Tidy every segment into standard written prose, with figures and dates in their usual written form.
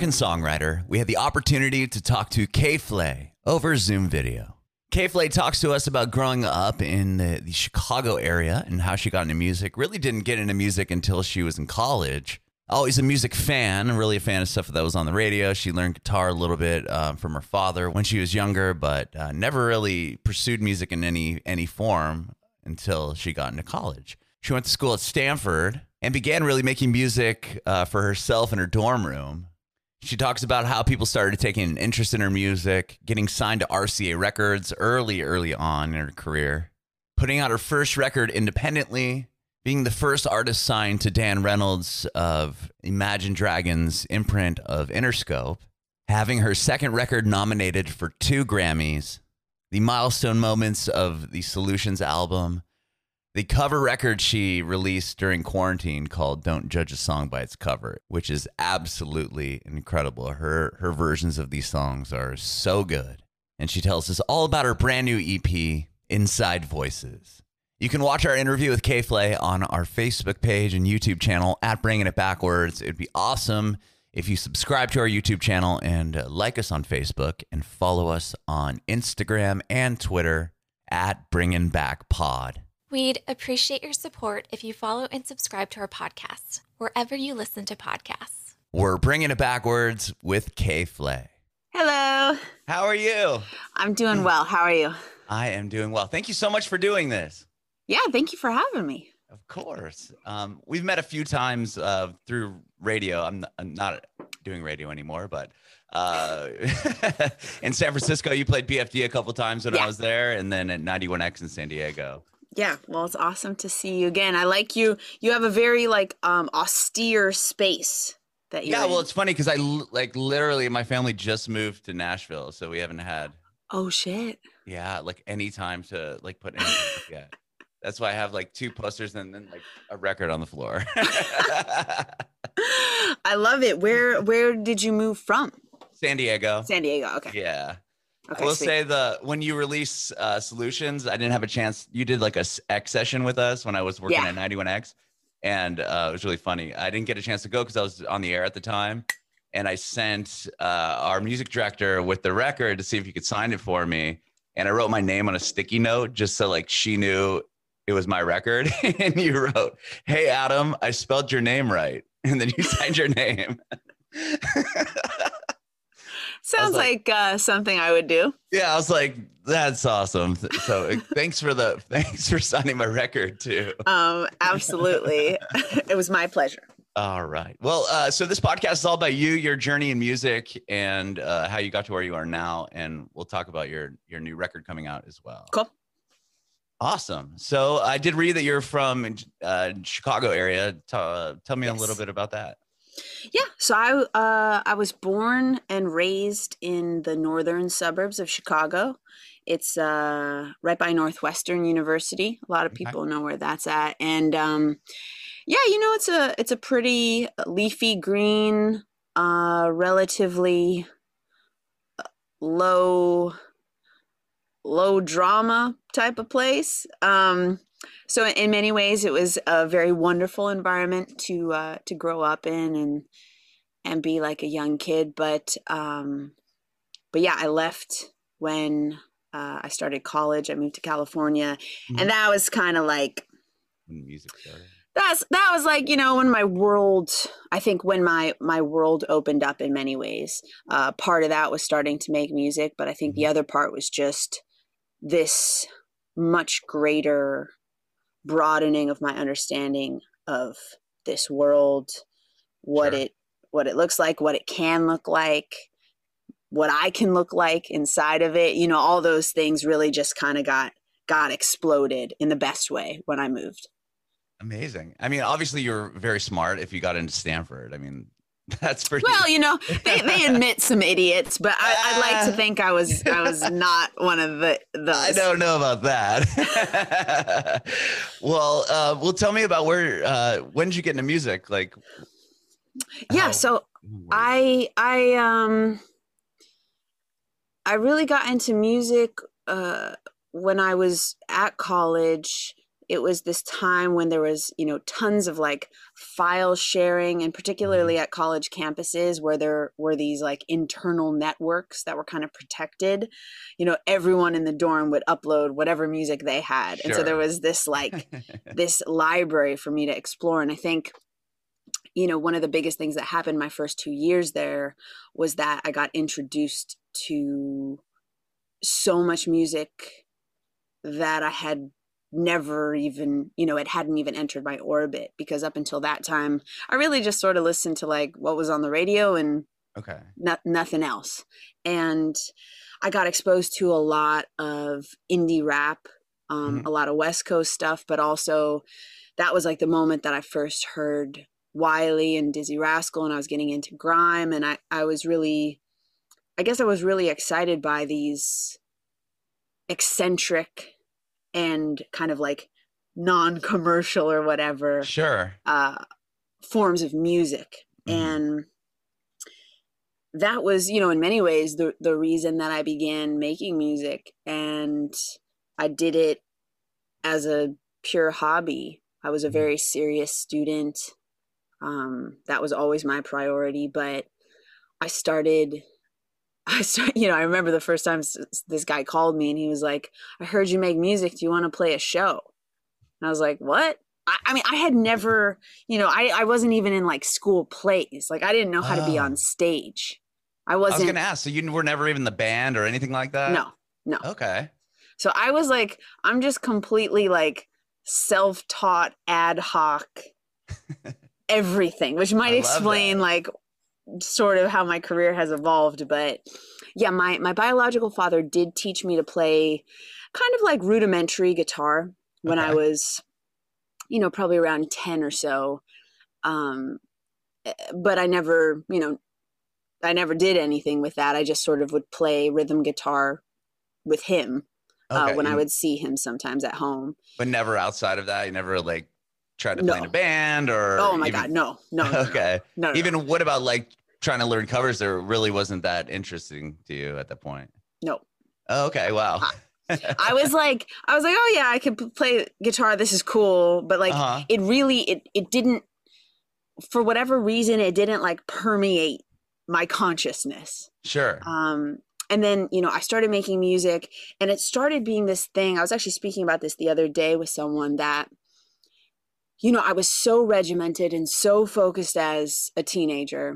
songwriter, we had the opportunity to talk to K-Flay over Zoom video. K-Flay talks to us about growing up in the Chicago area and how she got into music. Really didn't get into music until she was in college. Always a music fan, really a fan of stuff that was on the radio. She learned guitar a little bit from her father when she was younger, but never really pursued music in any form until she got into college. She went to school at Stanford and began really making music for herself in her dorm room. She talks about how people started taking an interest in her music, getting signed to RCA Records early on in her career, putting out her first record independently, being the first artist signed to Dan Reynolds of Imagine Dragons' imprint of Interscope, having her second record nominated for 2 Grammys, the milestone moments of the Solutions album, the cover record she released during quarantine called Don't Judge a Song by Its Cover, which is absolutely incredible. Her versions of these songs are so good. And she tells us all about her brand new EP, Inside Voices. You can watch our interview with K-Flay on our Facebook page and YouTube channel at Bringing It Backwards. It'd be awesome if you subscribe to our YouTube channel and like us on Facebook and follow us on Instagram and Twitter at Bringing Back Pod. We'd appreciate your support if you follow and subscribe to our podcast, wherever you listen to podcasts. We're Bringing It Backwards with K-Flay. Hello. How are you? I'm doing well. How are you? I am doing well. Thank you so much for doing this. Yeah, thank you for having me. Of course. We've met a few times through radio. I'm not doing radio anymore, but in San Francisco, you played BFD a couple times when I was there, and then at 91X in San Diego. Yeah, well, it's awesome to see you again. I like you. You have a very austere space that you. Yeah, well, it's funny because I literally my family just moved to Nashville, so we haven't had. Oh shit. Yeah, any time to put anything up yet. That's why I have 2 posters and then a record on the floor. I love it. Where did you move from? San Diego. San Diego. Okay. Yeah. Okay, I will sweet. say when you release Solutions, I didn't have a chance. You did a X session with us when I was working at 91X, and it was really funny. I didn't get a chance to go because I was on the air at the time, and I sent our music director with the record to see if he could sign it for me, and I wrote my name on a sticky note just so she knew it was my record. And you wrote, "Hey Adam, I spelled your name right," and then you signed your name. Sounds like something I would do. Yeah, I was like, that's awesome. So thanks for signing my record too. Absolutely. It was my pleasure. All right. Well, so this podcast is all about you, your journey in music, and how you got to where you are now. And we'll talk about your new record coming out as well. Cool. Awesome. So I did read that you're from Chicago area. Tell me a little bit about that. Yeah, so I was born and raised in the northern suburbs of Chicago. It's right by Northwestern University. A lot of people know where that's at, and it's a pretty leafy green, relatively low drama type of place. So in many ways, it was a very wonderful environment to grow up in and be like a young kid. But yeah, I left when I started college. I moved to California, and that was kind of like when music started. That was when my world. I think when my world opened up in many ways. Part of that was starting to make music, but I think the other part was just this much greater broadening of my understanding of this world, what it looks like, what it can look like, what I can look like inside of it. All those things really just kind of got exploded in the best way when I moved. Amazing. I mean, obviously you're very smart if you got into Stanford. I mean, that's pretty. Well, they admit some idiots, but I'd like to think I was not one of those. I don't know about that. Well, tell me about when did you get into music? So I really got into music when I was at college. it was this time when there was, you know, tons of like file sharing, and particularly at college campuses where there were these like internal networks that were kind of protected. You know, everyone in the dorm would upload whatever music they had. And so there Sure. was this like this library for me to explore. And I think, you know, one of the biggest things that happened my first 2 years there was that I got introduced to so much music that I had never even, you know, it hadn't even entered my orbit, because up until that time, I really just sort of listened to like what was on the radio and Okay. nothing else. And I got exposed to a lot of indie rap, a lot of West Coast stuff, but also that was like the moment that I first heard Wiley and Dizzy Rascal, and I was getting into grime. And I was really, I guess I was really excited by these eccentric and kind of like non-commercial or whatever Sure. forms of music. And that was, you know, in many ways the reason that I began making music. And I did it as a pure hobby. I was a very serious student. That was always my priority, but I started, you know, I remember the first time this guy called me and he was like, I heard you make music. Do you want to play a show? And I was like, what? I mean, I had never, you know, I wasn't even in like school plays. Like I didn't know how to be on stage. I I was wasn't. going to ask, so you were never even in the band or anything like that? No. Okay. So I was like, I'm just completely like self-taught ad hoc everything, which might I love explain that. like sort of how my career has evolved. But yeah, my biological father did teach me to play kind of like rudimentary guitar when I Okay. was, you know, probably around 10 or so. But I never, you know, I never did anything with that. I just sort of would play rhythm guitar with him Okay. when I would see him sometimes at home. But never outside of that? You never like tried to play in a No. band or Oh my even, God, no. okay. No. Even what about like trying to learn covers that really wasn't that interesting to you at that point? No. Oh, okay. Wow. I was like, oh yeah, I could play guitar. This is cool. But like, it really, it didn't, for whatever reason, it didn't like permeate my consciousness. Sure. And then, you know, I started making music and it started being this thing. I was actually speaking about this the other day with someone that, you know, I was so regimented and so focused as a teenager.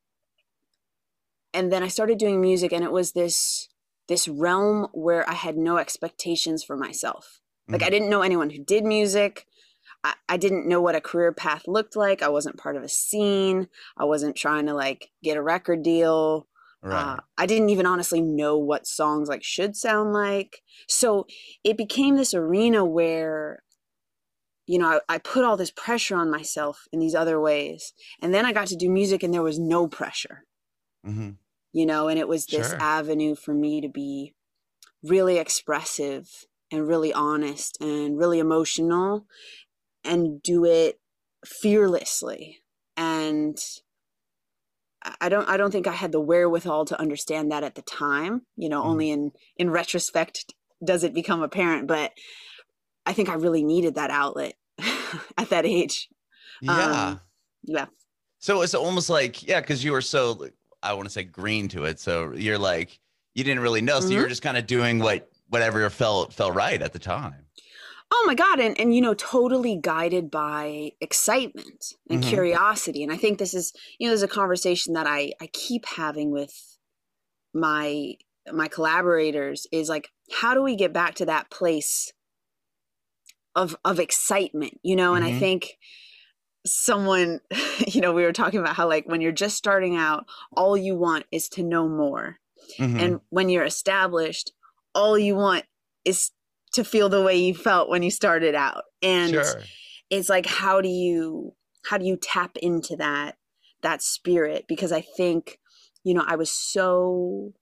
And then I started doing music and it was this realm where I had no expectations for myself. Like I didn't know anyone who did music. I didn't know what a career path looked like. I wasn't part of a scene. I wasn't trying to like get a record deal. Right. I didn't even honestly know what songs like should sound like. So it became this arena where, you know, I put all this pressure on myself in these other ways. And then I got to do music and there was no pressure, you know, and it was this Sure. avenue for me to be really expressive and really honest and really emotional and do it fearlessly. And I don't think I had the wherewithal to understand that at the time, you know, only in retrospect does it become apparent, but I think I really needed that outlet at that age. Yeah. Yeah. So it's almost like, yeah, because you were so, I want to say green to it. So you're like, you didn't really know. So you were just kind of doing whatever felt right at the time. Oh my God. And, you know, totally guided by excitement and curiosity. And I think this is, you know, there's a conversation that I keep having with my collaborators is like, how do we get back to that place of excitement, you know? And I think someone, you know, we were talking about how like when you're just starting out, all you want is to know more. And when you're established, all you want is to feel the way you felt when you started out. And it's like, how do you tap into that spirit? Because I think, you know, I was so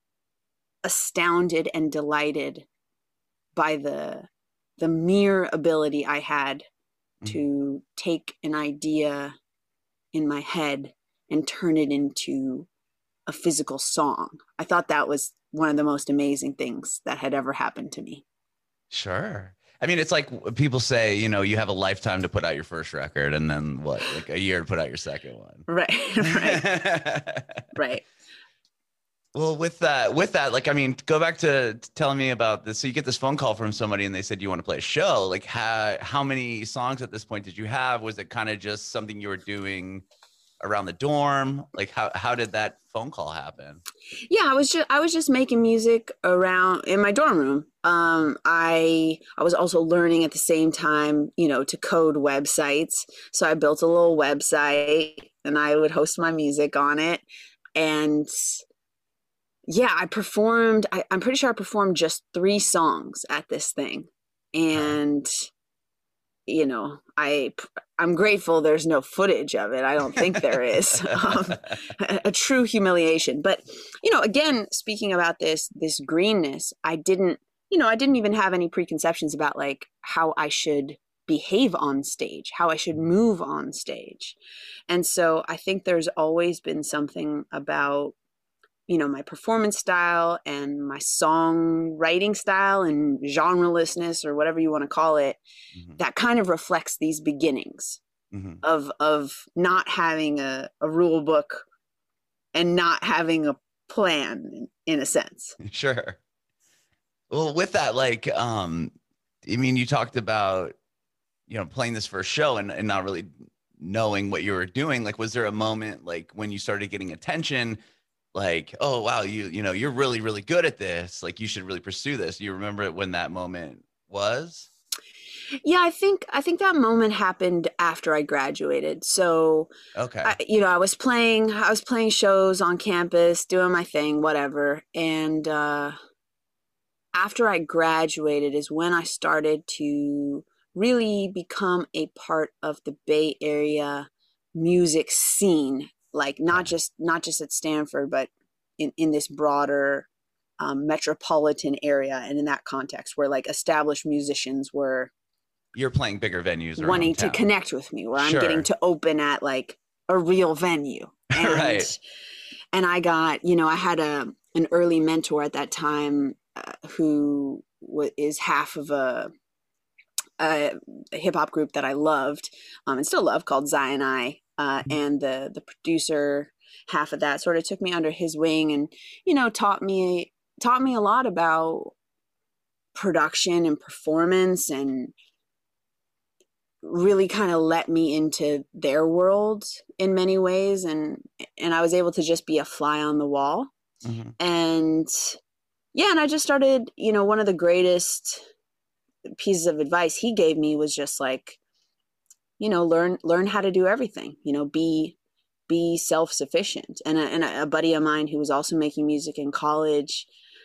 astounded and delighted by the mere ability I had to take an idea in my head and turn it into a physical song. I thought that was one of the most amazing things that had ever happened to me. Sure. I mean, it's like people say, you know, you have a lifetime to put out your first record and then what, like a year to put out your second one. Right. Right. Well, with that, like, I mean, go back to telling me about this. So you get this phone call from somebody and they said, you want to play a show? Like how many songs at this point did you have? Was it kind of just something you were doing around the dorm? Like how did that phone call happen? Yeah, I was just making music around in my dorm room. I was also learning at the same time, you know, to code websites. So I built a little website and I would host my music on it. And yeah, I performed, I'm pretty sure I performed just 3 songs at this thing. And, you know, I'm grateful there's no footage of it. I don't think there is. A true humiliation. But, you know, again, speaking about this greenness, I didn't even have any preconceptions about like how I should behave on stage, how I should move on stage. And so I think there's always been something about, you know, my performance style and my songwriting style and genrelessness or whatever you want to call it, that kind of reflects these beginnings of not having a rule book and not having a plan in a sense. Sure. Well, with that, like, I mean, you talked about, you know, playing this first show and not really knowing what you were doing. Like, was there a moment like when you started getting attention, like, oh, wow, you know, you're really, really good at this. Like, you should really pursue this. You remember when that moment was? Yeah, I think that moment happened after I graduated. So, okay, you know, I was playing shows on campus, doing my thing, whatever. And after I graduated is when I started to really become a part of the Bay Area music scene. Like not just at Stanford, but in this broader metropolitan area, and in that context where like established musicians were. You're playing bigger venues, wanting to connect with me, where I'm getting to open at like a real venue. And, right. And I got, you know, I had an early mentor at that time who is half of a hip hop group that I loved and still love called Zion I. And the producer half of that sort of took me under his wing and, you know, taught me a lot about production and performance, and really kind of let me into their world in many ways. And I was able to just be a fly on the wall. And yeah, and I just started, you know, one of the greatest pieces of advice he gave me was just like, you know, learn how to do everything, you know, be self-sufficient. And a buddy of mine who was also making music in college,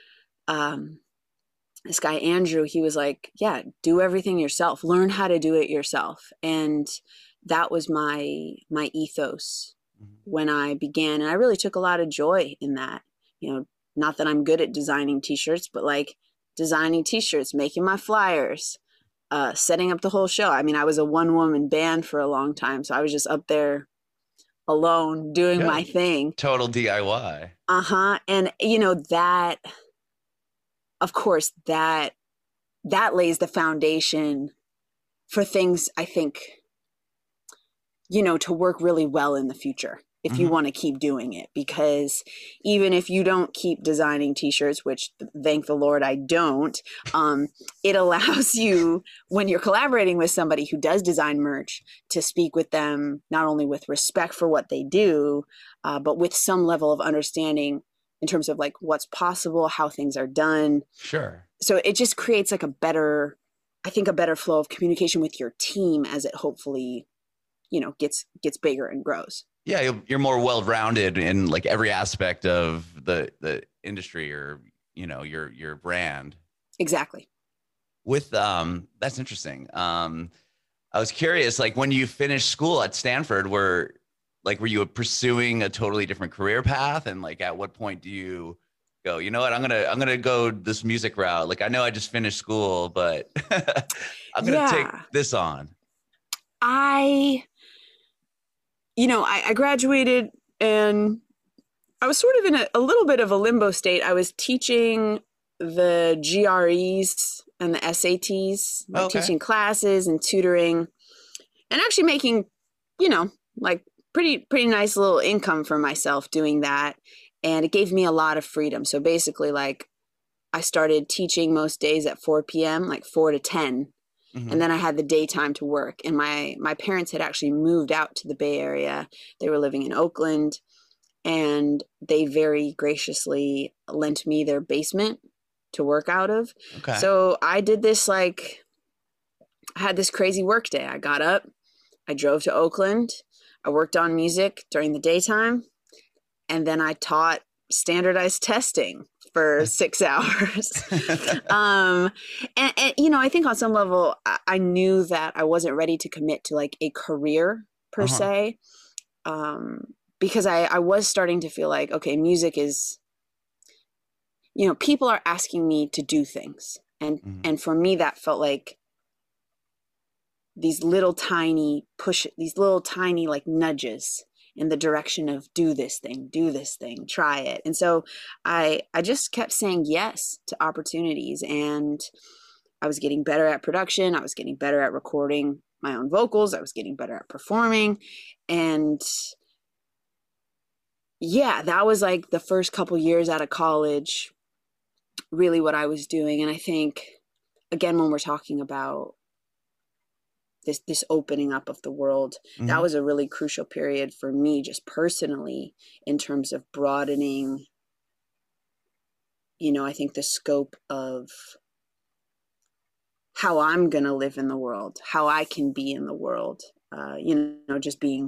this guy, Andrew, he was like, yeah, do everything yourself, learn how to do it yourself. And that was my ethos when I began. And I really took a lot of joy in that, you know, not that I'm good at designing t-shirts, but like designing t-shirts, making my flyers, setting up the whole show. I mean, I was a one-woman band for a long time, so I was just up there alone doing my thing. Total DIY. And, you know, that, of course, that lays the foundation for things, I think, you know, to work really well in the future if you want to keep doing it. Because even if you don't keep designing t-shirts, which thank the Lord I don't, it allows you, when you're collaborating with somebody who does design merch, to speak with them not only with respect for what they do, but with some level of understanding in terms of like what's possible, how things are done. Sure. So it just creates like a better flow of communication with your team as it hopefully, you know, gets bigger and grows. Yeah, you're more well-rounded in like every aspect of the industry, or, you know, your brand. Exactly. With that's interesting. I was curious, like when you finished school at Stanford, were you pursuing a totally different career path? And like, at what point do you go, you know what, I'm gonna go this music route? Like, I know I just finished school, but I'm gonna take this on. I graduated and I was sort of in a little bit of a limbo state. I was teaching the GREs and the SATs, like Okay. teaching classes and tutoring, and actually making, like pretty nice little income for myself doing that. And it gave me a lot of freedom. So basically, like, I started teaching most days at 4 p.m., like 4 to 10. And then I had the daytime to work. And my parents had actually moved out to the Bay Area. They were living in Oakland, and they very graciously lent me their basement to work out of. Okay. So I did this, like, I had this crazy work day. I got up, I drove to Oakland, I worked on music during the daytime, and then I taught standardized testing for 6 hours. And I think on some level, I knew that I wasn't ready to commit to like a career per se, because I was starting to feel like, okay, music is, people are asking me to do things. And for me, that felt like these little tiny like nudges in the direction of do this thing, try it. And so I just kept saying yes to opportunities, and I was getting better at production. I was getting better at recording my own vocals. I was getting better at performing. And yeah, that was like the first couple years out of college, really what I was doing. And I think, again, when we're talking about this opening up of the world, that was a really crucial period for me, just personally, in terms of broadening, I think the scope of how I'm going to live in the world, how I can be in the world, just being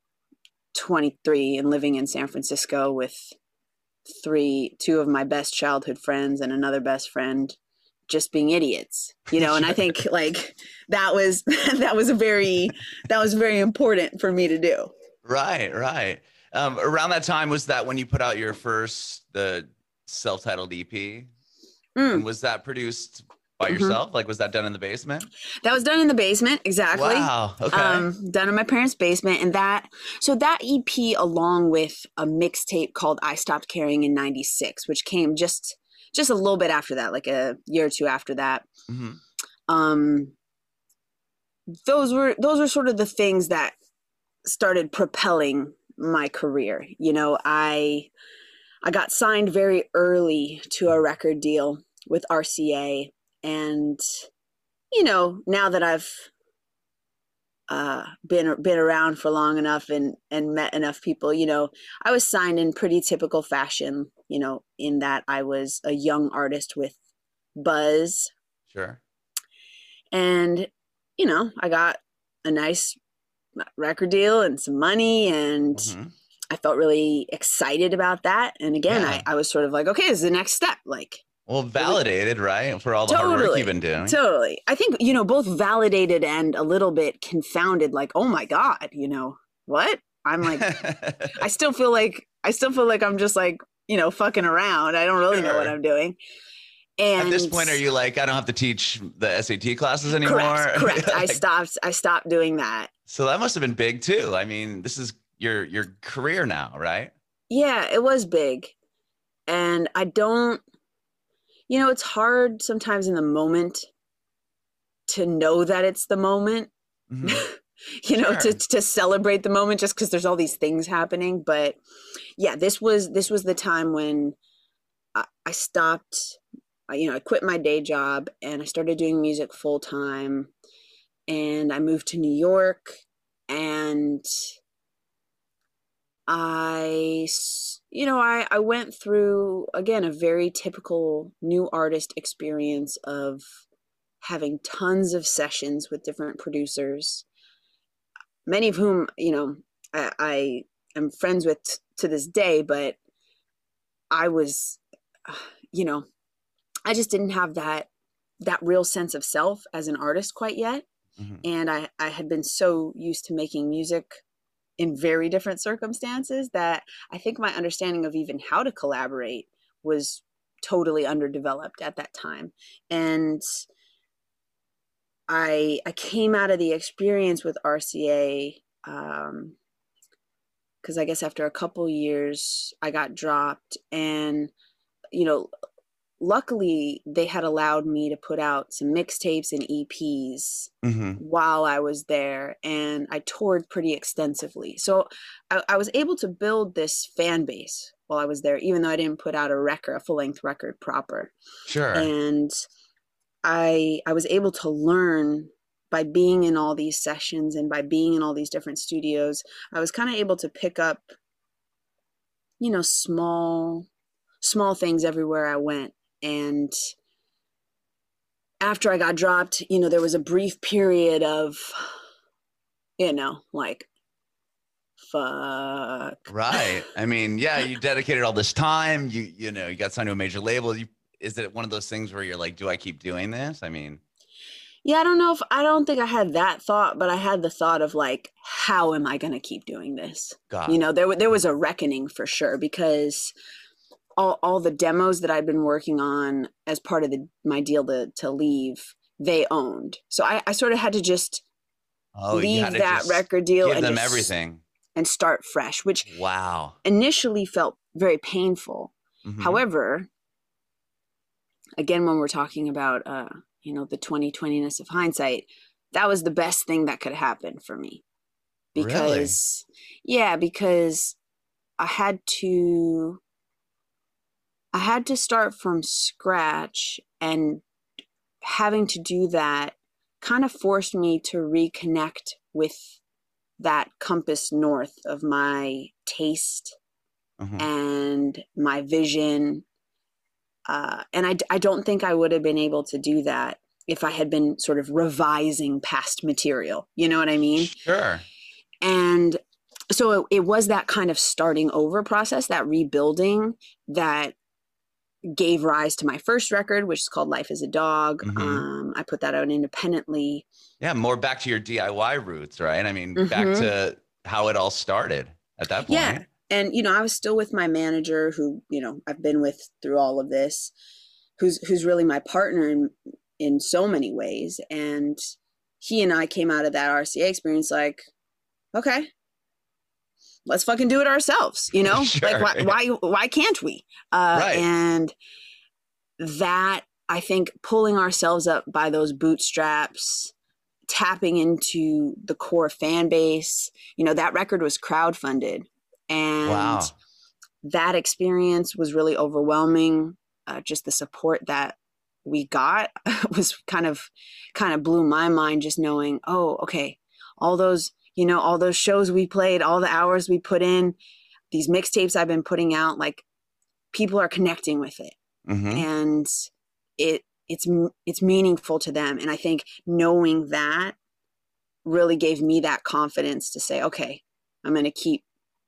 23 and living in San Francisco with two of my best childhood friends and another best friend, just being idiots, and I think like that was very important for me to do. Right. Around that time, was that when you put out your the self-titled EP? And was that produced by yourself? Like, was that done in the basement? That was done in the basement. Exactly. Wow. Okay. Done in my parents' basement. And that EP, along with a mixtape called I Stopped Caring in 96, which came just a little bit after that, like a year or two after that. Those were sort of the things that started propelling my career. I got signed very early to a record deal with RCA. And, now that I've been around for long enough and met enough people, I was signed in pretty typical fashion, in that I was a young artist with buzz. Sure. And, I got a nice record deal and some money, and I felt really excited about that. And again, I was sort of like, okay, this is the next step. Like, well, validated, right? For all the hard work you've been doing. Totally. I think, both validated and a little bit confounded, like, oh my God, what? I'm like, I still feel like I'm just like, fucking around. I don't really know what I'm doing. And at this point, are you like, I don't have to teach the SAT classes anymore? Correct. I stopped doing that. So that must have been big too. I mean, this is your career now, right? Yeah, it was big. And I don't, it's hard sometimes in the moment to know that it's the moment, Sure. to celebrate the moment just because there's all these things happening. But yeah, this was the time when I stopped, I quit my day job and I started doing music full time, and I moved to New York, and I went through, again, a very typical new artist experience of having tons of sessions with different producers, many of whom, I am friends with to this day, but I was, I just didn't have that real sense of self as an artist quite yet. And I had been so used to making music in very different circumstances that I think my understanding of even how to collaborate was totally underdeveloped at that time. And I came out of the experience with RCA because I guess after a couple years I got dropped, and luckily they had allowed me to put out some mixtapes and EPs Mm-hmm. while I was there, and I toured pretty extensively. So I was able to build this fan base while I was there, even though I didn't put out a full-length record proper. Sure. And I was able to learn by being in all these sessions and by being in all these different studios. I was kind of able to pick up, small things everywhere I went. And after I got dropped, there was a brief period of, like, fuck. Right. I mean, yeah, you dedicated all this time. You got signed to a major label. Is it one of those things where you're like, do I keep doing this? I mean, yeah, I don't think I had that thought, but I had the thought of like, how am I going to keep doing this? There was a reckoning for sure, because all the demos that I'd been working on as part of my deal to leave, they owned. So I sort of had to just leave that record deal and them everything and start fresh, which wow, initially felt very painful. Mm-hmm. However, again, when we're talking about, the 2020-ness of hindsight, that was the best thing that could happen for me. Because, because I had to start from scratch, and having to do that kind of forced me to reconnect with that compass north of my taste and my vision. And I don't think I would have been able to do that if I had been sort of revising past material. You know what I mean? Sure. And so it was that kind of starting over process, that rebuilding, that gave rise to my first record, which is called Life as a Dog. I put that out independently. Yeah, more back to your DIY roots, right? I mean, back to how it all started at that point. Yeah. And, I was still with my manager, who, I've been with through all of this, who's really my partner in so many ways. And he and I came out of that RCA experience like, okay, let's fucking do it ourselves, Sure. Like why can't we? Right. And that, I think, pulling ourselves up by those bootstraps, tapping into the core fan base, that record was crowdfunded, and that experience was really overwhelming. Just the support that we got was kind of blew my mind, just knowing, oh, okay, all those shows we played, all the hours we put in, these mixtapes I've been putting out, like, people are connecting with it, and it's meaningful to them. And I think knowing that really gave me that confidence to say, okay, I'm going to keep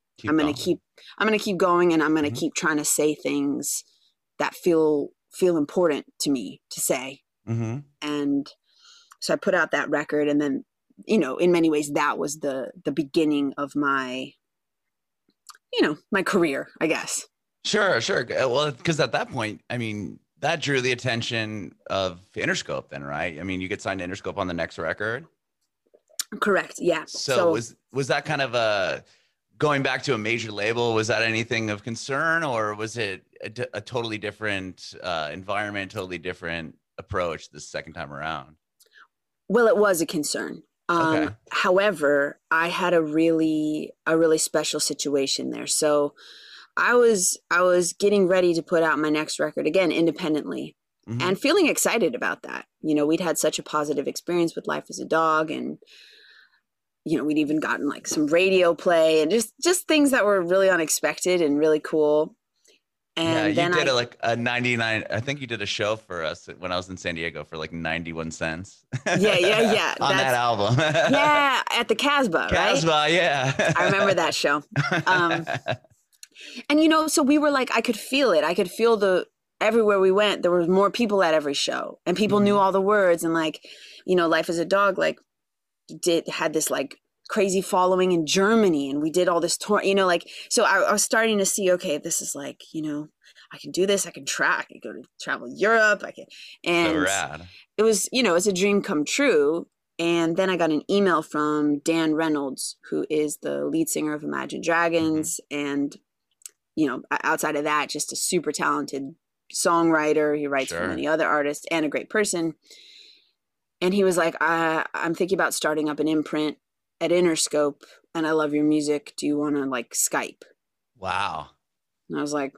going, and I'm going to keep trying to say things that feel important to me to say. And so I put out that record, and then, in many ways that was the beginning of my, my career, I guess. Sure. Well, because at that point, I mean, that drew the attention of Interscope then, right? I mean, you get signed to Interscope on the next record. Correct. Yeah. So was that kind of going back to a major label? Was that anything of concern, or was it a totally different environment, totally different approach this second time around? Well, it was a concern. Okay. However, I had a really special situation there. So I was getting ready to put out my next record again independently, and feeling excited about that. We'd had such a positive experience with Life as a Dog, and we'd even gotten like some radio play and just things that were really unexpected and really cool. And then you did a 99. I think you did a show for us when I was in San Diego for like 91 cents. Yeah. On that album. Yeah, at the Casbah, right? Casbah, yeah. I remember that show. And so we were like, I could feel it. I could feel everywhere we went, there was more people at every show, and people knew all the words, and like, Life as a Dog, like, had this like crazy following in Germany, and we did all this tour, so I was starting to see, okay, this is like, I can do this. I can go to travel Europe. And so rad. It was, it's a dream come true. And then I got an email from Dan Reynolds, who is the lead singer of Imagine Dragons. And, outside of that, just a super talented songwriter. He writes for many other artists and a great person. And he was like, I'm thinking about starting up an imprint at Interscope, and I love your music. Do you want to like Skype? Wow. And I was like,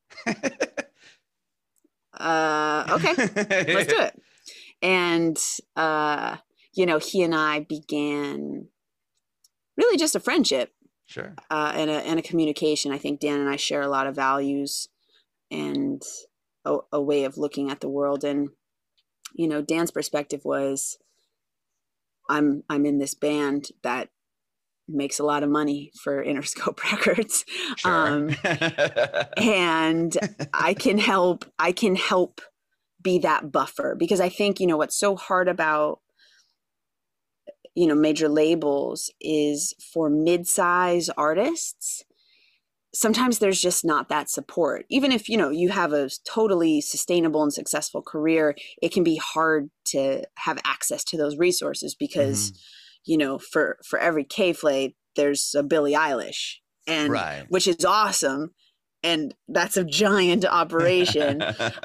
okay, let's do it. And, he and I began really just a friendship. Sure. And a communication. I think Dan and I share a lot of values and a way of looking at the world. And, Dan's perspective was, I'm in this band that makes a lot of money for Interscope Records. Sure. And I can help be that buffer, because I think, what's so hard about, major labels is for mid-size artists, sometimes there's just not that support. Even if, you have a totally sustainable and successful career, it can be hard to have access to those resources because, for every K-Flay, there's a Billie Eilish, and which is awesome. And that's a giant operation.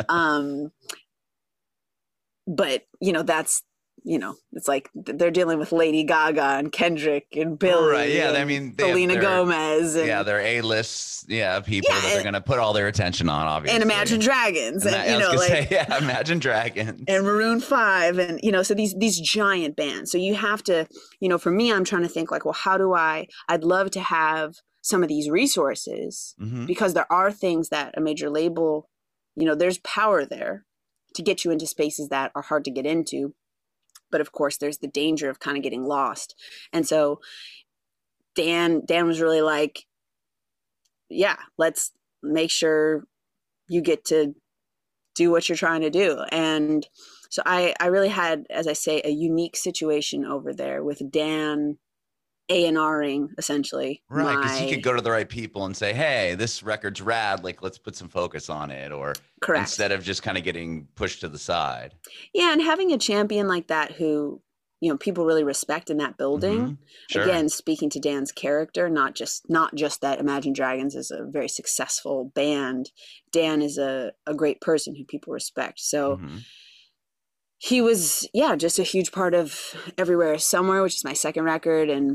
But, that's, it's like they're dealing with Lady Gaga and Kendrick and Billie. Right. Yeah. I mean, Selena Gomez. And, they're A-list. People that they're going to put all their attention on, obviously. And Imagine Dragons. Imagine Dragons. And Maroon 5. And, so these giant bands. So you have to, for me, I'm trying to think like, well, how do I'd love to have some of these resources, because there are things that a major label, there's power there to get you into spaces that are hard to get into. But of course, there's the danger of kind of getting lost. And so Dan was really like, yeah, let's make sure you get to do what you're trying to do. And so I really had, as I say, a unique situation over there with Dan A&Ring, essentially. Right, because he could go to the right people and say, hey, this record's rad, like let's put some focus on it. Or correct, instead of just kind of getting pushed to the side. Yeah, and having a champion like that who, people really respect in that building. Sure. Again, speaking to Dan's character, not just that Imagine Dragons is a very successful band. Dan is a great person who people respect. So he was, just a huge part of Everywhere Is Somewhere, which is my second record. And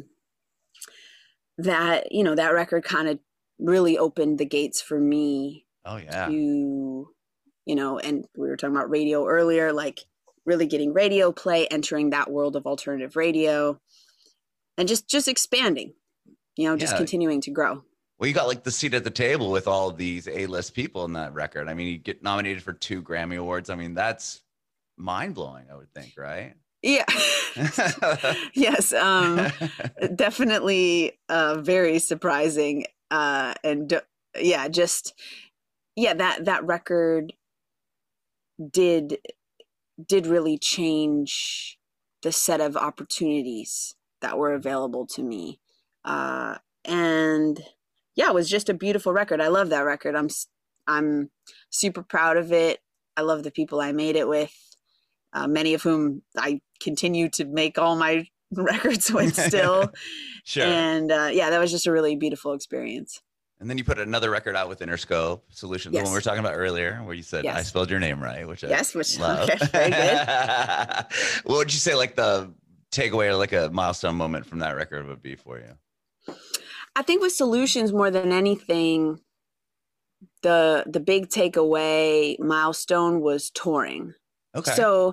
that, that record kind of really opened the gates for me. Oh, yeah. To, and we were talking about radio earlier, like really getting radio play, entering that world of alternative radio, and just expanding, just continuing to grow. Well, you got like the seat at the table with all of these A-list people in that record. I mean, you get nominated for 2 Grammy Awards. I mean, that's mind-blowing, I would think, right? Yeah. Yes. Definitely very surprising. That record did really change the set of opportunities that were available to me. And it was just a beautiful record. I love that record. I'm super proud of it. I love the people I made it with. Many of whom I continue to make all my records with still. Sure. And that was just a really beautiful experience. And then you put another record out with Interscope Solutions, the one we were talking about earlier, where you said, I spelled your name right, which I love. Okay, very good. What would you say like the takeaway or like a milestone moment from that record would be for you? I think with Solutions, more than anything, the big takeaway milestone was touring. Okay. So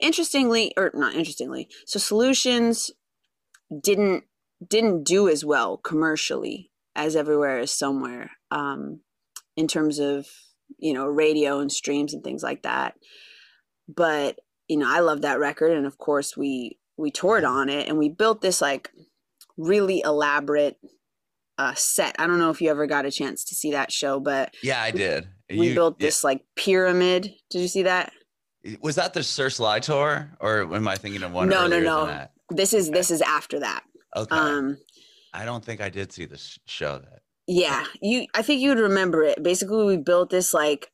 so Solutions didn't do as well commercially as Everywhere Is Somewhere, in terms of, radio and streams and things like that. But, I love that record. And of course we toured on it, and we built this like really elaborate set. I don't know if you ever got a chance to see that show, but yeah, I did. We built this like pyramid. Did you see that? Was that the Sir Sly tour, or am I thinking of one? No. Than that? This is after that. Okay. I don't think I did see the show that. Yeah, I think you would remember it. Basically, we built this like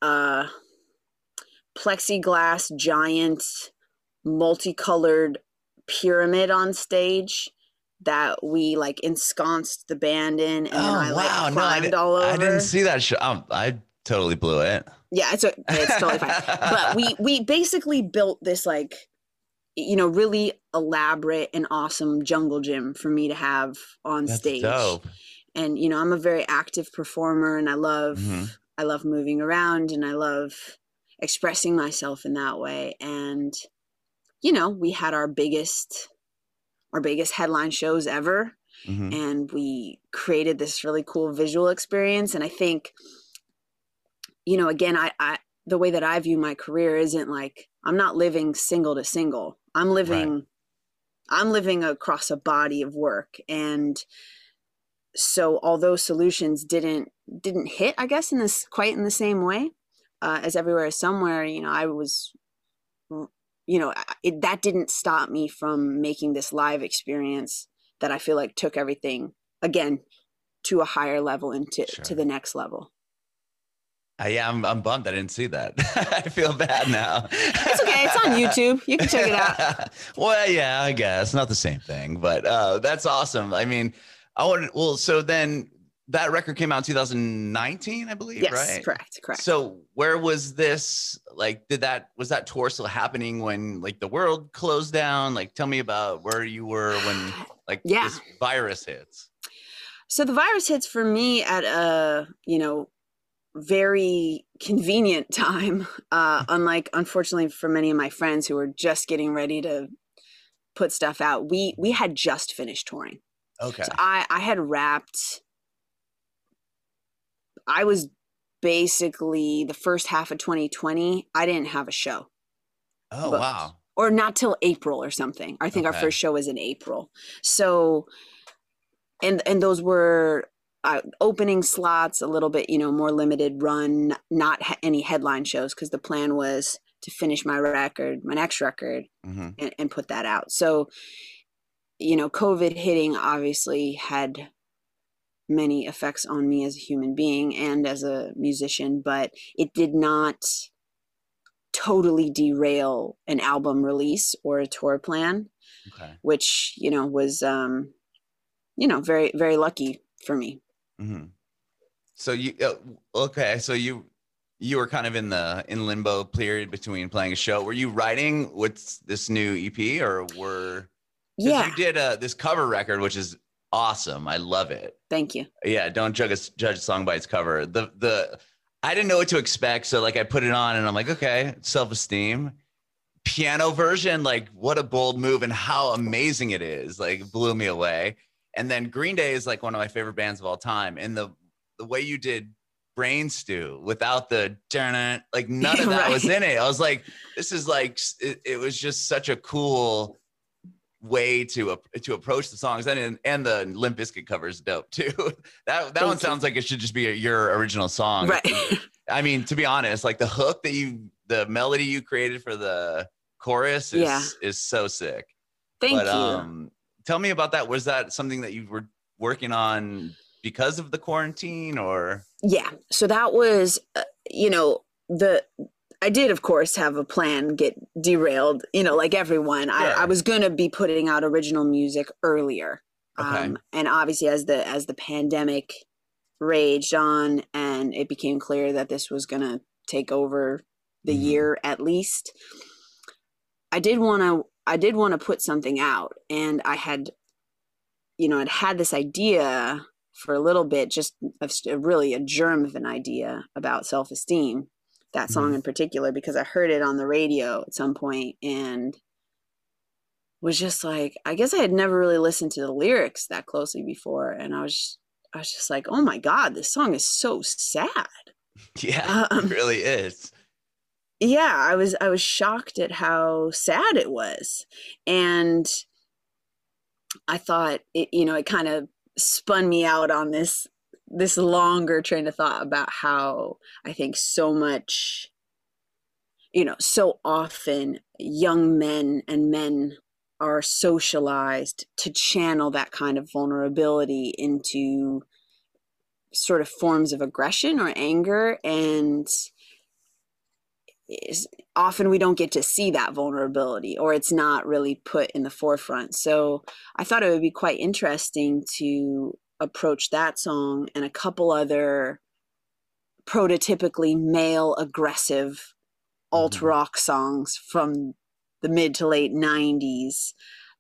plexiglass giant multicolored pyramid on stage that we like ensconced the band in, and then I climbed all over. I didn't see that show. I totally blew it. Yeah, it's totally fine. But we basically built this like, really elaborate and awesome jungle gym for me to have on That's stage. dope. And I'm a very active performer, and I love moving around, and I love expressing myself in that way. And we had our biggest headline shows ever, and we created this really cool visual experience. And I think, again, I the way that I view my career isn't like, I'm not living single to single. I'm living across a body of work. And so although Solutions didn't hit, I guess, quite in the same way as Everywhere Is Somewhere, I was, that didn't stop me from making this live experience that I feel like took everything again to a higher level and to the next level. Yeah, I'm bummed I didn't see that. I feel bad now. It's okay. It's on YouTube. You can check it out. Well, yeah, I guess not the same thing, but that's awesome. I mean, so then that record came out in 2019, I believe, yes, right? Correct. So where was this, like, was that tour still happening when like the world closed down? Like, tell me about where you were when this virus hits. So the virus hits for me at a, very convenient time, unlike, unfortunately, for many of my friends who were just getting ready to put stuff out. We had just finished touring. Okay. So I had wrapped. I was basically the first half of 2020. I didn't have a show. Oh, wow. Or not till April or something. I think our first show was in April. So, and those were opening slots, a little bit, more limited run, not any headline shows, because the plan was to finish my next record, and put that out. So, COVID hitting obviously had many effects on me as a human being and as a musician, but it did not totally derail an album release or a tour plan, which, was, very, very lucky for me. So so you were kind of in limbo period between playing a show. Were you writing with this new EP, or you did this cover record, which is awesome. I love it. Thank you. Yeah. Don't judge a song by its cover. I didn't know what to expect. So like I put it on and I'm like, okay, Self-Esteem piano version. Like what a bold move and how amazing it is. Like blew me away. And then Green Day is like one of my favorite bands of all time. And the way you did Brain Stew without the like none of that was in it. I was like, this is like, it was just such a cool way to approach the songs. And the Limp Bizkit cover is dope too. That one sounds like it should just be your original song. Right. I mean, to be honest, like the hook the melody you created for the chorus is so sick. Thank you. Tell me about that. Was that something that you were working on because of the quarantine, or? Yeah. So that was, I did, of course, have a plan get derailed, like everyone. Sure. I was going to be putting out original music earlier. Okay. And obviously as the pandemic raged on and it became clear that this was going to take over the year at least, I did want to put something out, and I had, I'd had this idea for a little bit, just really a germ of an idea about Self-Esteem, that song in particular, because I heard it on the radio at some point and was just like, I guess I had never really listened to the lyrics that closely before. And I was just like, oh my God, this song is so sad. Yeah, it really is. Yeah, I was shocked at how sad it was. And I thought it kind of spun me out on this longer train of thought about how I think so much, so often young men and men are socialized to channel that kind of vulnerability into sort of forms of aggression or anger, and often we don't get to see that vulnerability, or it's not really put in the forefront. So I thought it would be quite interesting to approach that song and a couple other prototypically male aggressive alt rock songs from the mid to late 90s,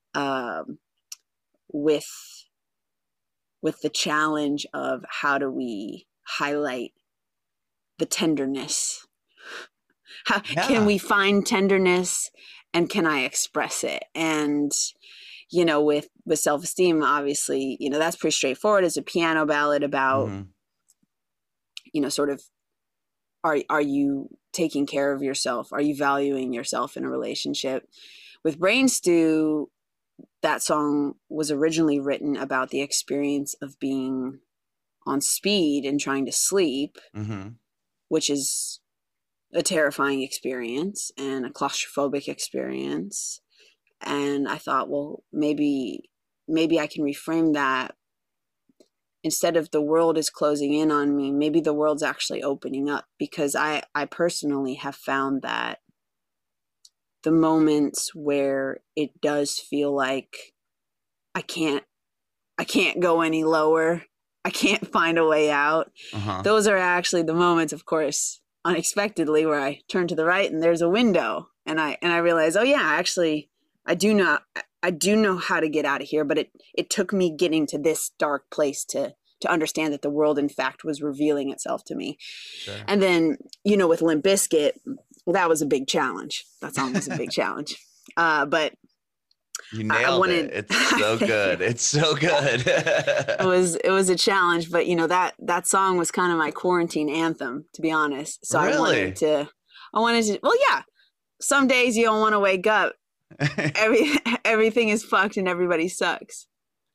with the challenge of how do we highlight the tenderness? How can we find tenderness, and can I express it? And with Self-Esteem, obviously, that's pretty straightforward. It's a piano ballad about sort of, are you taking care of yourself? Are you valuing yourself in a relationship? With Brain Stew, that song was originally written about the experience of being on speed and trying to sleep, which is a terrifying experience and a claustrophobic experience. And I thought, well, maybe I can reframe that. Instead of the world is closing in on me, maybe the world's actually opening up, because I personally have found that the moments where it does feel like I can't go any lower, I can't find a way out. Those are actually the moments, of course, unexpectedly, where I turn to the right and there's a window, and I realize, oh yeah, actually I do know how to get out of here, but it took me getting to this dark place to understand that the world, in fact, was revealing itself to me. Sure. And then, with Limp Bizkit, that was a big challenge. That song was a big challenge. But you nailed it. It's so good. It's so good. It was a challenge, but that song was kind of my quarantine anthem, to be honest. So really? I wanted to, well, yeah, some days you don't want to wake up. Everything is fucked and everybody sucks.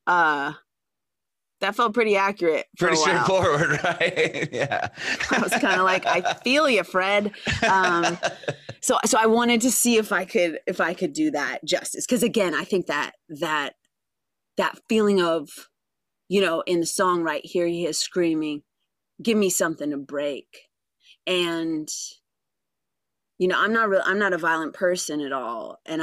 That felt pretty accurate. Pretty straightforward, right? Yeah. I was kind of like, I feel you, Fred. So I wanted to see if I could do that justice, because again, I think that feeling of, in the song right here, he is screaming, "Give me something to break," and I'm not a violent person at all, and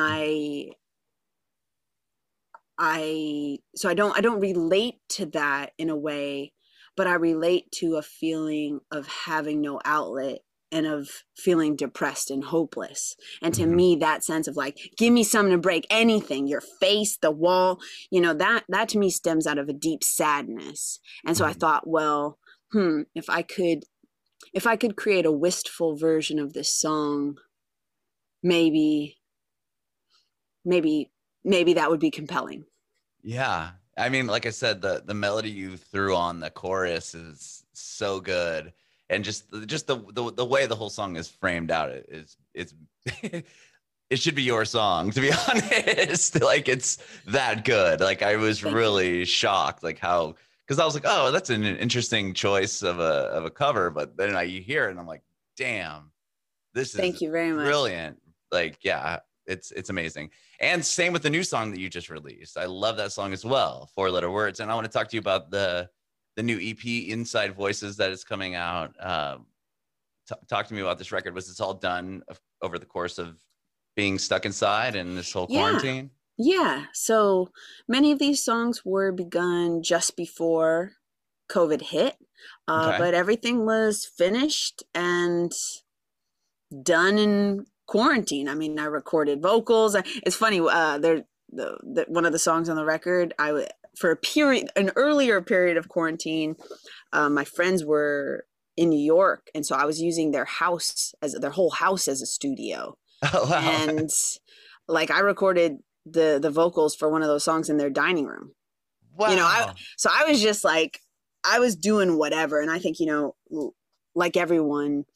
so I don't relate to that in a way, but I relate to a feeling of having no outlet and of feeling depressed and hopeless. And to me, that sense of like, give me something to break, anything, your face, the wall, that to me stems out of a deep sadness. And so I thought, well, if I could create a wistful version of this song, maybe that would be compelling. Yeah. I mean, like I said, the melody you threw on the chorus is so good. And just the way the whole song is framed out, it's it should be your song, to be honest. Like, it's that good. Like, I was really shocked, like how, because I was like, oh, that's an interesting choice of a cover. But then you hear it and I'm like, damn, this is Thank you very much. Brilliant. Like, yeah, it's amazing. And same with the new song that you just released. I love that song as well, 4-letter words. And I want to talk to you about the new EP, Inside Voices, that is coming out. Talk to me about this record. Was this all done over the course of being stuck inside and this whole quarantine? Yeah. So many of these songs were begun just before COVID hit, but everything was finished and done in quarantine. I mean, I recorded vocals. It's funny. One of the songs on the record, for an earlier period of quarantine, my friends were in New York, and so I was using their whole house as a studio. Oh, wow. And like, I recorded the vocals for one of those songs in their dining room. Wow. So I was just like, I was doing whatever. And I think, like everyone,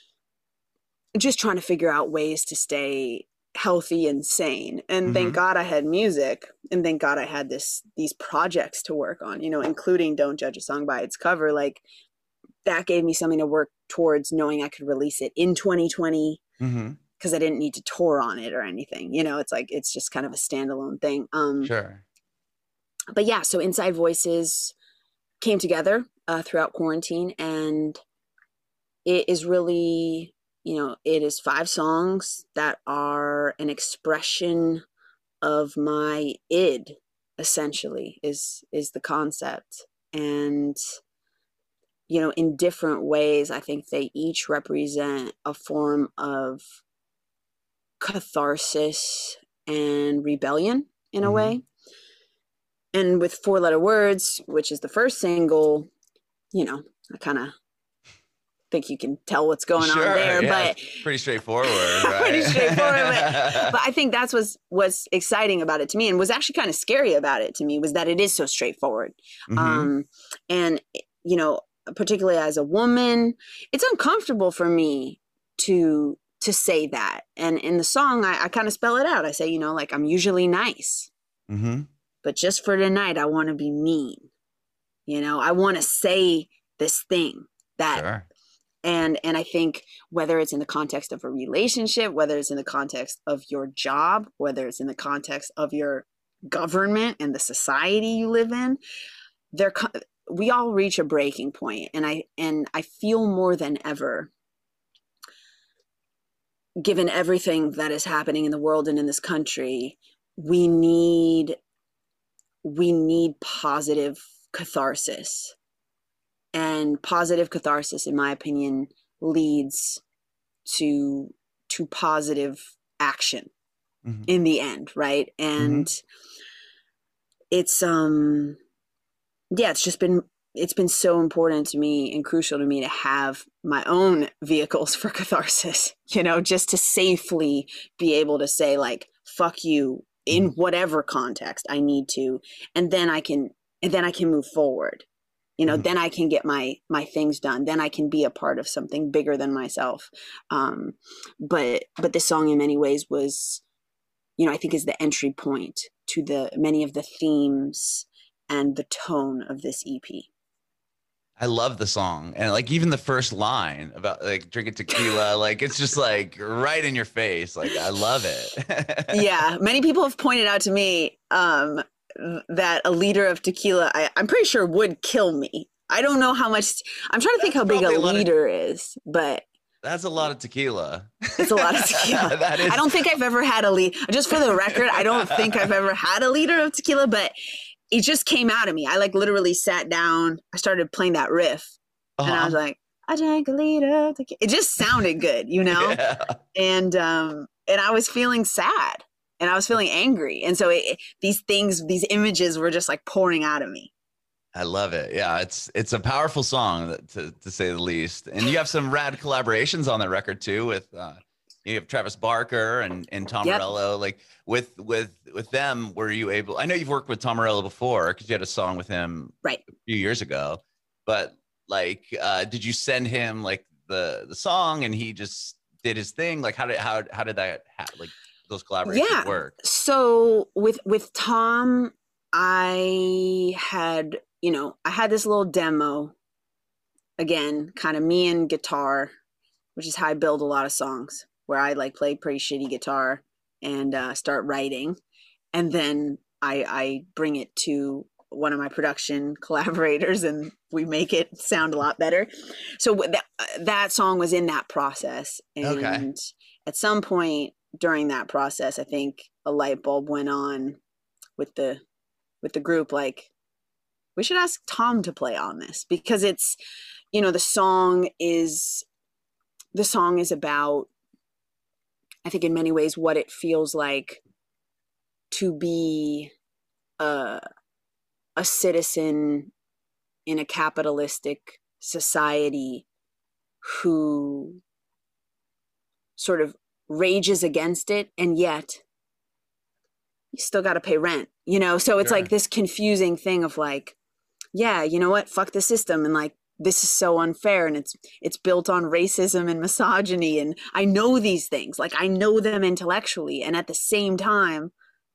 just trying to figure out ways to stay healthy and sane. And thank God I had music, and thank God I had these projects to work on, including Don't Judge a Song by Its Cover. Like, that gave me something to work towards, knowing I could release it in 2020 because I didn't need to tour on it or anything. It's like, it's just kind of a standalone thing. Sure. But yeah, so Inside Voices came together throughout quarantine, and it is really, it is 5 songs that are an expression of my id, essentially, is the concept. And you know, in different ways, I think they each represent a form of catharsis and rebellion in a way. And with Four Letter Words, which is the first single, you know, I kind of think you can tell what's going on there, but pretty straightforward, right? Pretty straightforward. But I think that's what's exciting about it to me, and was actually kind of scary about it to me, was that it is so straightforward. And you know, particularly as a woman, it's uncomfortable for me to say that. And in the song, I kind of spell it out. I say, you know, like, I'm usually nice, but just for tonight, I want to be mean. You know, I want to say this thing that, and I think whether it's in the context of a relationship, whether it's in the context of your job, whether it's in the context of your government and the society you live in, we all reach a breaking point. And I feel more than ever, given everything that is happening in the world and in this country, we need positive catharsis. And positive catharsis, in my opinion, leads to positive action in the end, right? And it's it's been so important to me and crucial to me to have my own vehicles for catharsis, you know, just to safely be able to say, like, fuck you in whatever context I need to, and then I can move forward. You know, then I can get my things done. Then I can be a part of something bigger than myself. But this song in many ways was, you know, I think is the entry point to many of the themes and the tone of this EP. I love the song. And like, even the first line about like drinking tequila, like, it's just like right in your face. Like, I love it. Yeah. Many people have pointed out to me, that a liter of tequila, I'm pretty sure would kill me. I don't know how much. I'm trying to think how big a liter is, but that's a lot of tequila. It's a lot of tequila. I don't think I've ever had a liter. Just for the record, I don't think I've ever had a liter of tequila, but it just came out of me. I like literally sat down. I started playing that riff, and I was like, I drank a liter of tequila. It just sounded good, you know. And I was feeling sad. And I was feeling angry. And so these images were just like pouring out of me. I love it. Yeah, it's a powerful song, to say the least. And you have some rad collaborations on that record too, with you have Travis Barker and Tom Morello. Like with them, were you able? I know you've worked with Tom Morello before because you had a song with him a few years ago. But like, did you send him like the song and he just did his thing? Like, how did that like those collaborations work? So with Tom, I had this little demo, again, kind of me and guitar, which is how I build a lot of songs, where I like play pretty shitty guitar and start writing. And then I bring it to one of my production collaborators and we make it sound a lot better. So that song was in that process. And at some point during that process, I think a light bulb went on with the group, like, we should ask Tom to play on this, because it's, you know, the song is about, I think in many ways, what it feels like to be a citizen in a capitalistic society who sort of rages against it, and yet you still got to pay rent, you know? So it's like this confusing thing of like, yeah, you know what? Fuck the system. And like, this is so unfair. And it's built on racism and misogyny. And I know these things, like I know them intellectually. And at the same time,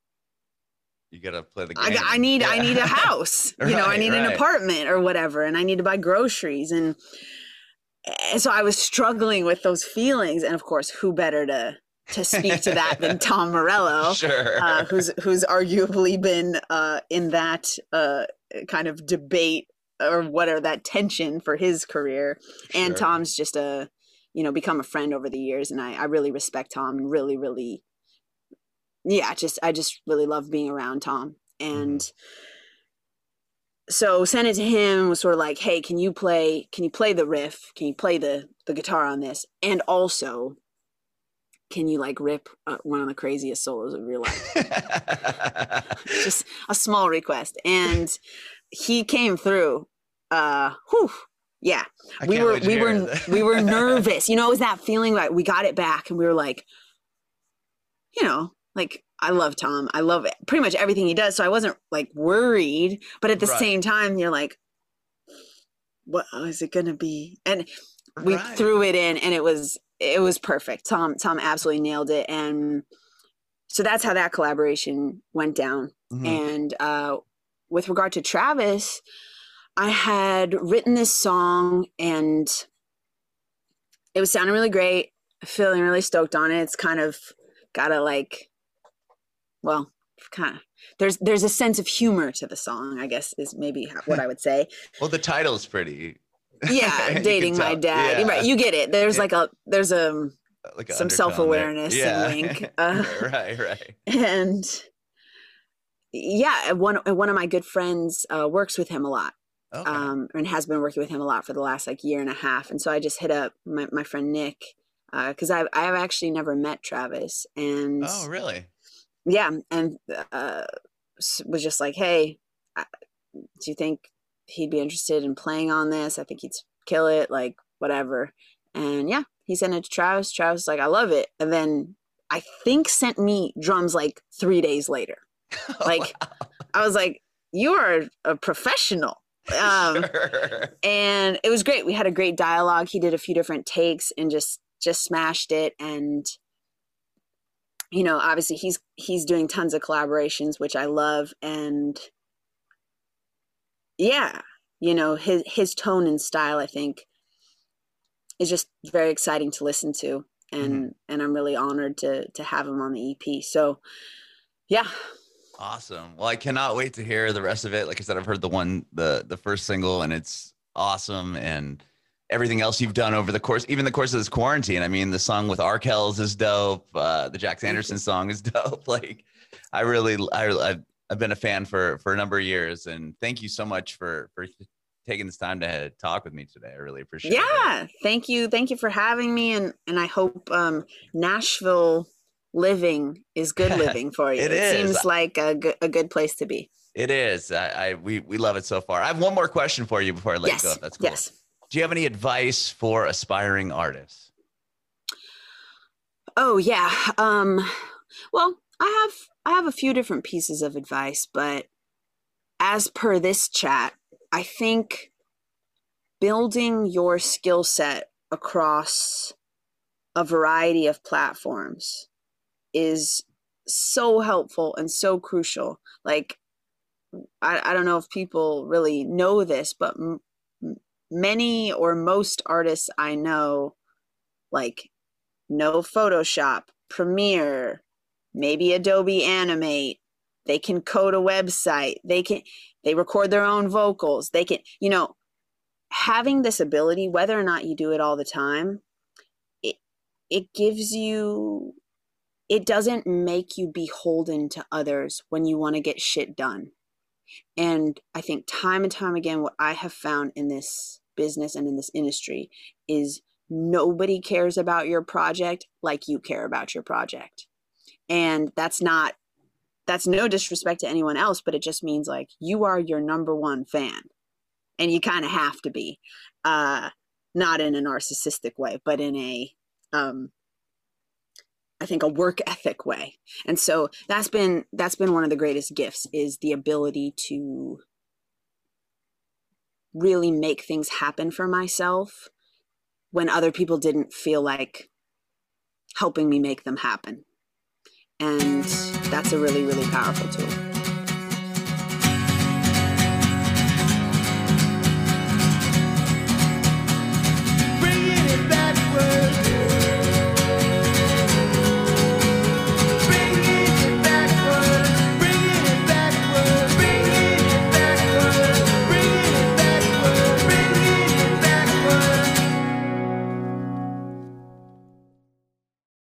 you got to play the game. I need a house, you know, I need an apartment or whatever. And I need to buy groceries. And so I was struggling with those feelings. And of course, who better to speak to that than Tom Morello, who's arguably been in that kind of debate or whatever, that tension for his career. And Tom's just become a friend over the years. And I really respect Tom, and really, really, I just really love being around Tom. And, so sent it to him, was sort of like, hey, can you play the riff? Can you play the guitar on this? And also, can you like rip one of the craziest solos of your life? Just a small request. And he came through. Yeah. We were nervous. You know, it was that feeling like we got it back and we were like, you know, like, I love Tom. I love it, pretty much everything he does. So I wasn't like worried, but at the same time, you're like, what is it going to be? And we threw it in and it was perfect. Tom absolutely nailed it. And so that's how that collaboration went down. Mm-hmm. And with regard to Travis, I had written this song and it was sounding really great, feeling really stoked on it. It's kind of got a like, well, kind of, there's a sense of humor to the song, I guess is maybe what I would say. Well, the title's pretty. Yeah, dating my dad. Yeah. Right, you get it. There's like some self-awareness and wink. Right. And yeah, one of my good friends works with him a lot. Okay. And has been working with him a lot for the last like year and a half. And so I just hit up my friend Nick because I've actually never met Travis. And oh, really? Yeah, and was just like, hey, do you think he'd be interested in playing on this? I think he'd kill it, like whatever. And yeah, he sent it to Travis. Travis was like, I love it. And then I think sent me drums like 3 days later. Like, wow. I was like, you are a professional. Sure. And it was great. We had a great dialogue. He did a few different takes and just smashed it. And you know, obviously he's doing tons of collaborations, which I love. And yeah, you know, his tone and style, I think, is just very exciting to listen to. And I'm really honored to have him on the EP. So yeah. Awesome. Well, I cannot wait to hear the rest of it. Like I said, I've heard the first single and it's awesome. And everything else you've done over the course of this quarantine. I mean, the song with Arkells is dope. The Jack Sanderson song is dope. Like I've been a fan for a number of years, and thank you so much for taking this time to talk with me today. I really appreciate it. Yeah. Thank you for having me. And I hope Nashville living is good living for you. It seems like a good place to be. It is. We love it so far. I have one more question for you before I let you go. If that's cool. Yes. Do you have any advice for aspiring artists? Oh yeah. Well, I have a few different pieces of advice, but as per this chat, I think building your skill set across a variety of platforms is so helpful and so crucial. Like, I don't know if people really know this, but many or most artists I know, like, know Photoshop, Premiere, maybe Adobe Animate. They can code a website. They record their own vocals. They can, you know, having this ability, whether or not you do it all the time, it gives you, it doesn't make you beholden to others when you want to get shit done. And I think time and time again, what I have found in this business and in this industry is nobody cares about your project like you care about your project. And that's no disrespect to anyone else, but it just means like you are your number one fan and you kind of have to be, not in a narcissistic way, but in a, I think a work ethic way. And so that's been one of the greatest gifts, is the ability to really make things happen for myself when other people didn't feel like helping me make them happen. And that's a really, really powerful tool.